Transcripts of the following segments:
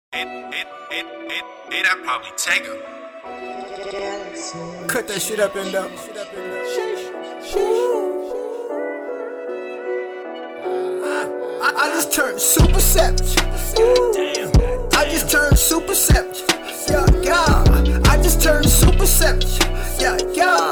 I'd probably take her. Cut that shit up and up. I just turned super savage. I just turned super savage. Yeah, yeah. I just turned super savage. Yeah, yeah.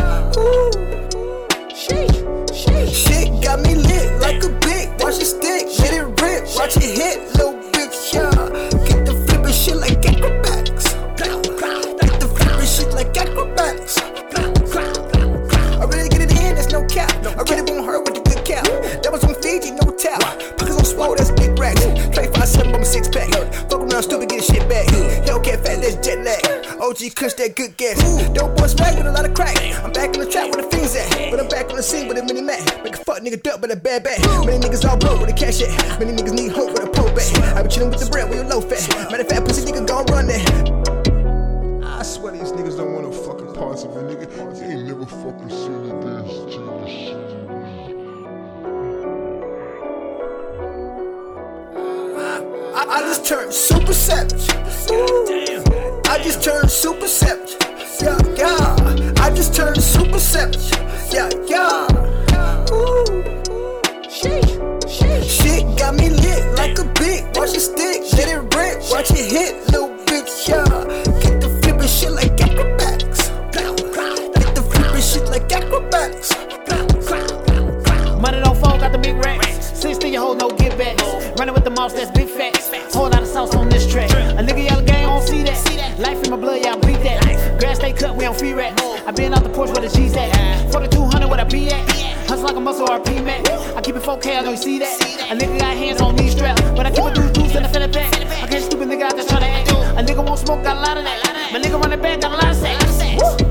Shit got me lit like a big. Watch it stick, let it rip, watch it hit, little bitch. Yeah, get the flippin' shit like acrobatics. Get the flippin' shit like acrobatics. I really get it in, that's no cap. I really won't hurt with the good cap. That was on Fiji, no tap. Pockets on swole, that's big racks. Play 5-7 on my 6-pack. Fuck around, stupid, get shit back. Hellcat fat, that's jet lag. OG Kush, that good gas. Dope boy swag with a lot of crack. I'm back in the trap where the fiends at. But I'm back on the scene with a mini Mac. Make a fuck nigga duck with a bad back. Many niggas all broke with a cash at. Many niggas need hope with a pole back. I be chillin' with the bread with your low fat. Matter of fact, pussy nigga gon' run that. I swear these niggas don't want no fucking parts of it, nigga. You ain't never fucking seen it this. I just turned super savage. I just turned super savage. Yeah, yeah. I just turned super savage. Yeah, yeah. Shit got me lit like a big. Watch it stick, let it rip, watch it hit, little bitch. Yeah, get the flippin' shit like acrobatics. Get the flippin' shit like acrobatics. Money don't fall, got the big racks. 60 your hoe, no get back. Running with the mouse, that's big facts. Whole lot of sauce on this track. A nigga yellow gang, I don't see that. Life in my blood, yeah, I bleed that. Grass stay cut, we on free rack. I been out the porch where the G's at. 4200 where I be at. Hustle like a muscle RP man. I keep it 4K, I know you see that. A nigga got hands on these straps, but I keep a deuce in the fella back. I can't stupid nigga out there tryna act. A nigga won't smoke, got a lot of that. My nigga running back, got a lot of sex.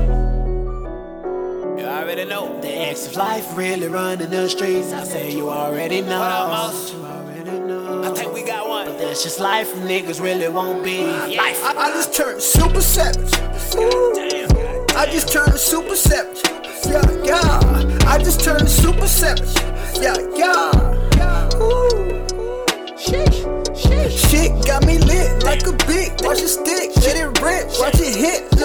You already know. The X of life really running the streets. I say you already know. What up, Mouse? You already know. I think we got one. But that's just life, niggas really won't be life. I just turned super savage. I just turned super savage. Yeah, yeah. I just turned super savage. Yeah, yeah. Shit got me lit like a big. Watch it stick, let it rip, watch it hit.